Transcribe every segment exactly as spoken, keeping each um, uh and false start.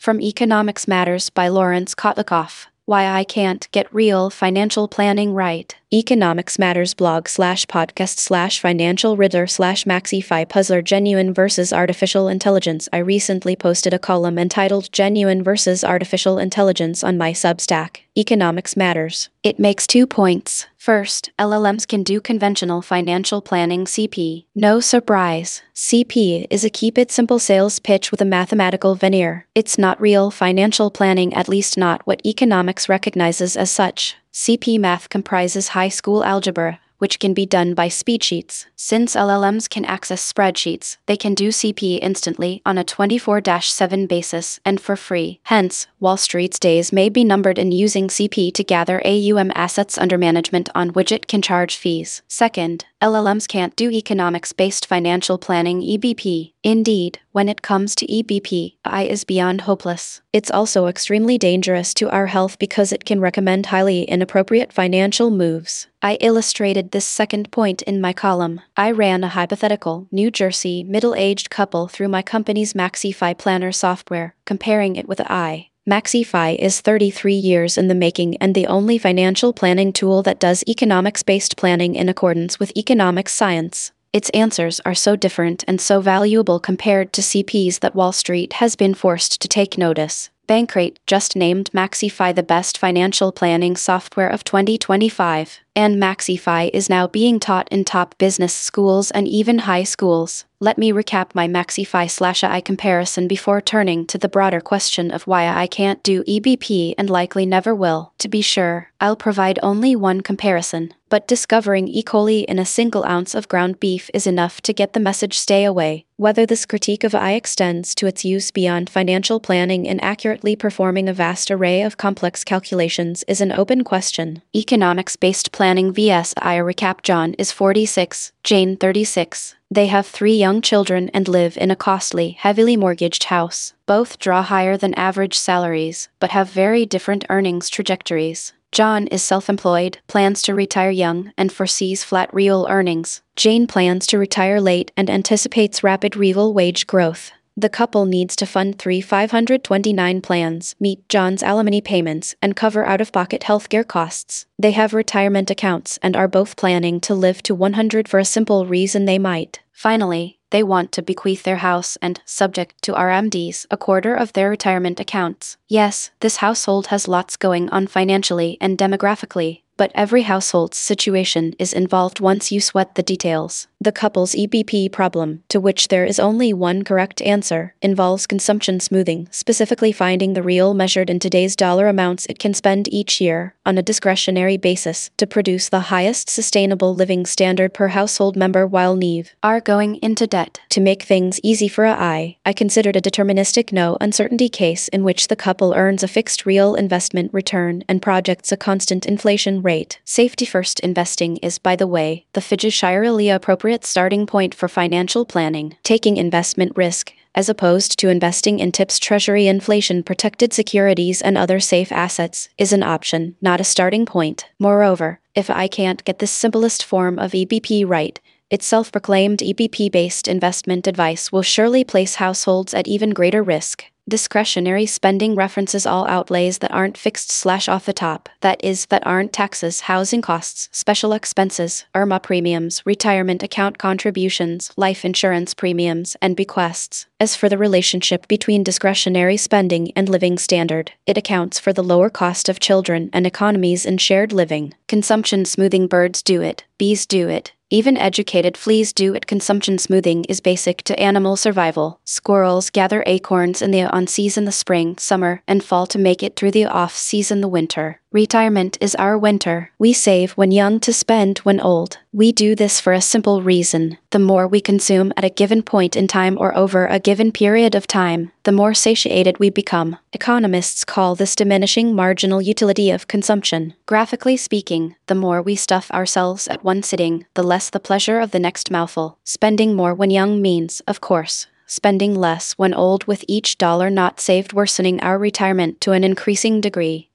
From Economics Matters by Lawrence Kotlikoff. Why I Can't Get Real Financial Planning Right. Economics Matters blog slash podcast slash financial riddler slash maxify puzzler genuine versus artificial intelligence. I recently posted a column entitled Genuine versus Artificial Intelligence on my Substack, Economics Matters. It makes two points. First, L L Ms can do conventional financial planning C P. No surprise. C P is a keep it simple sales pitch with a mathematical veneer. It's not real financial planning, at least not what economics recognizes as such. C P math comprises high school algebra, which can be done by spreadsheets. Since L L Ms can access spreadsheets, they can do C P instantly on a twenty-four seven basis and for free. Hence, Wall Street's days may be numbered in using C P to gather A U M assets under management on which it can charge fees. Second, L L Ms can't do economics-based financial planning E B P. Indeed, when it comes to E B P, A I is beyond hopeless. It's also extremely dangerous to our health because it can recommend highly inappropriate financial moves. I illustrated this second point in my column. I ran a hypothetical New Jersey middle-aged couple through my company's Maxify Planner software, comparing it with A I. Maxify is thirty-three years in the making and the only financial planning tool that does economics-based planning in accordance with economics science. Its answers are so different and so valuable compared to C Ps that Wall Street has been forced to take notice. Bankrate just named Maxify the best financial planning software of twenty twenty-five, and Maxify is now being taught in top business schools and even high schools. Let me recap my Maxify slash A I comparison before turning to the broader question of why I can't do E B P and likely never will. To be sure, I'll provide only one comparison, but discovering E. coli in a single ounce of ground beef is enough to get the message stay away. Whether this critique of A I extends to its use beyond financial planning and accurately performing a vast array of complex calculations is an open question. Economics-based planning versus A I recap. John is forty-six, Jane thirty-six. They have three young children and live in a costly, heavily mortgaged house. Both draw higher than average salaries, but have very different earnings trajectories. John is self-employed, plans to retire young, and foresees flat real earnings. Jane plans to retire late and anticipates rapid real wage growth. The couple needs to fund three five hundred twenty-nine plans, meet John's alimony payments, and cover out-of-pocket healthcare costs. They have retirement accounts and are both planning to live to one hundred for a simple reason: they might. Finally, they want to bequeath their house and, subject to R M Ds, a quarter of their retirement accounts. Yes, this household has lots going on financially and demographically, but every household's situation is involved once you sweat the details. The couple's E B P problem, to which there is only one correct answer, involves consumption smoothing, specifically finding the real measured in today's dollar amounts it can spend each year, on a discretionary basis, to produce the highest sustainable living standard per household member while neither are going into debt. To make things easy for A I, I considered a deterministic no-uncertainty case in which the couple earns a fixed real investment return and projects a constant inflation rate. Safety-first investing is, by the way, the fiduciarily appropriate starting point for financial planning. Taking investment risk, as opposed to investing in TIPS, Treasury inflation-protected securities and other safe assets, is an option, not a starting point. Moreover, if I can't get this simplest form of E B P right, its self-proclaimed E B P-based investment advice will surely place households at even greater risk. Discretionary spending references all outlays that aren't fixed slash off the top, that is, that aren't taxes, housing costs, special expenses, I R M A premiums, retirement account contributions, life insurance premiums, and bequests. As for the relationship between discretionary spending and living standard, it accounts for the lower cost of children and economies in shared living. Consumption smoothing: birds do it, bees do it, even educated fleas do it. Consumption smoothing is basic to animal survival. Squirrels gather acorns in the on-season the spring, summer, and fall to make it through the off-season the winter. Retirement is our winter. We save when young to spend when old. We do this for a simple reason. The more we consume at a given point in time or over a given period of time, the more satiated we become. Economists call this diminishing marginal utility of consumption. Graphically speaking, the more we stuff ourselves at one sitting, the less the pleasure of the next mouthful. Spending more when young means, of course, spending less when old, with each dollar not saved worsening our retirement to an increasing degree.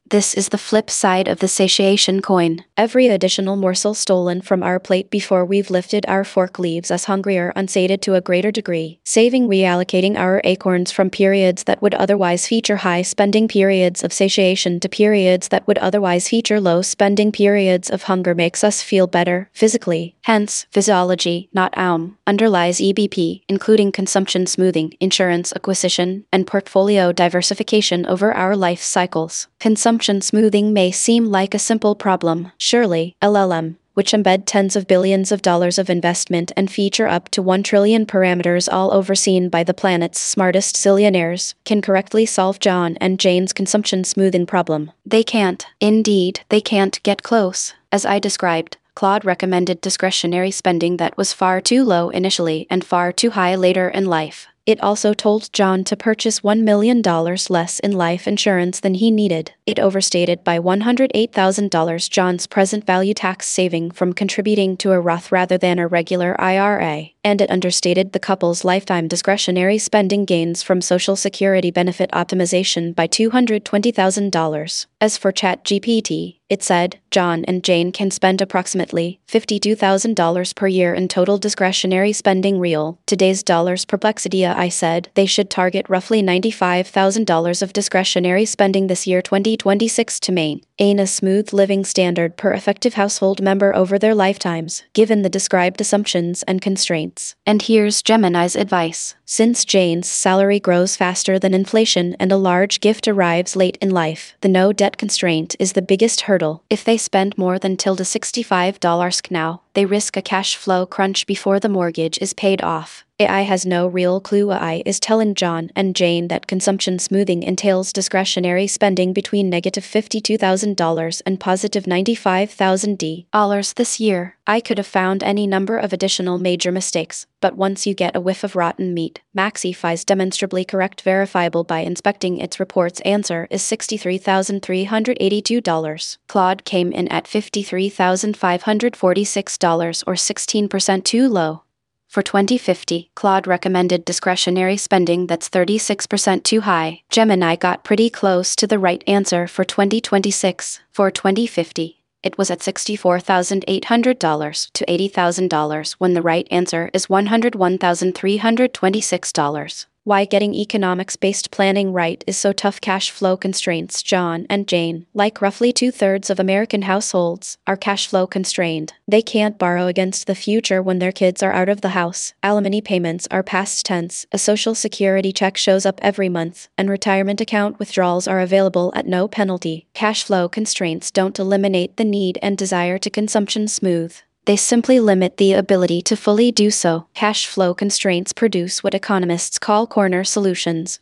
This is the flip side of the satiation coin. Every additional morsel stolen from our plate before we've lifted our fork leaves us hungrier, unsated to a greater degree, saving reallocating our acorns from periods that would otherwise feature high spending periods of satiation to periods that would otherwise feature low spending periods of hunger makes us feel better, physically. Hence, physiology, not aum, underlies E B P, including consumption smoothing, insurance acquisition, and portfolio diversification over our life cycles. Consumption smoothing may seem like a simple problem. Surely, L L M, which embed tens of billions of dollars of investment and feature up to one trillion parameters all overseen by the planet's smartest zillionaires, can correctly solve John and Jane's consumption smoothing problem. They can't. Indeed, they can't get close. As I described, Claude recommended discretionary spending that was far too low initially and far too high later in life. It also told John to purchase one million dollars less in life insurance than he needed. It overstated by one hundred eight thousand dollars John's present value tax saving from contributing to a Roth rather than a regular I R A, and it understated the couple's lifetime discretionary spending gains from Social Security benefit optimization by two hundred twenty thousand dollars. As for ChatGPT, it said, John and Jane can spend approximately fifty-two thousand dollars per year in total discretionary spending. Real, today's dollars perplexity. I said they should target roughly ninety-five thousand dollars of discretionary spending this year twenty twenty-six to maintain a smooth living standard per effective household member over their lifetimes, given the described assumptions and constraints. And here's Gemini's advice. Since Jane's salary grows faster than inflation and a large gift arrives late in life, the no debt constraint is the biggest hurdle. If they spend more than tilde sixty-five dollars now, they risk a cash flow crunch before the mortgage is paid off. A I has no real clue. A I is telling John and Jane that consumption smoothing entails discretionary spending between negative fifty-two thousand dollars and positive ninety-five thousand dollars this year. I could have found any number of additional major mistakes, but once you get a whiff of rotten meat, MaxiFi's demonstrably correct, verifiable by inspecting its reports answer is sixty-three thousand three hundred eighty-two dollars. Claude came in at fifty-three thousand five hundred forty-six dollars or sixteen percent too low. For twenty fifty, Claude recommended discretionary spending that's thirty-six percent too high. Gemini got pretty close to the right answer for twenty twenty-six. For twenty fifty, it was at sixty-four thousand eight hundred dollars to eighty thousand dollars when the right answer is one hundred one thousand three hundred twenty-six dollars. Why getting economics-based planning right is so tough. Cash flow constraints. John and Jane, like roughly two-thirds of American households, are cash flow constrained. They can't borrow against the future when their kids are out of the house. Alimony payments are past tense. A Social Security check shows up every month, and retirement account withdrawals are available at no penalty. Cash flow constraints don't eliminate the need and desire to consumption smooth. They simply limit the ability to fully do so. Cash flow constraints produce what economists call corner solutions.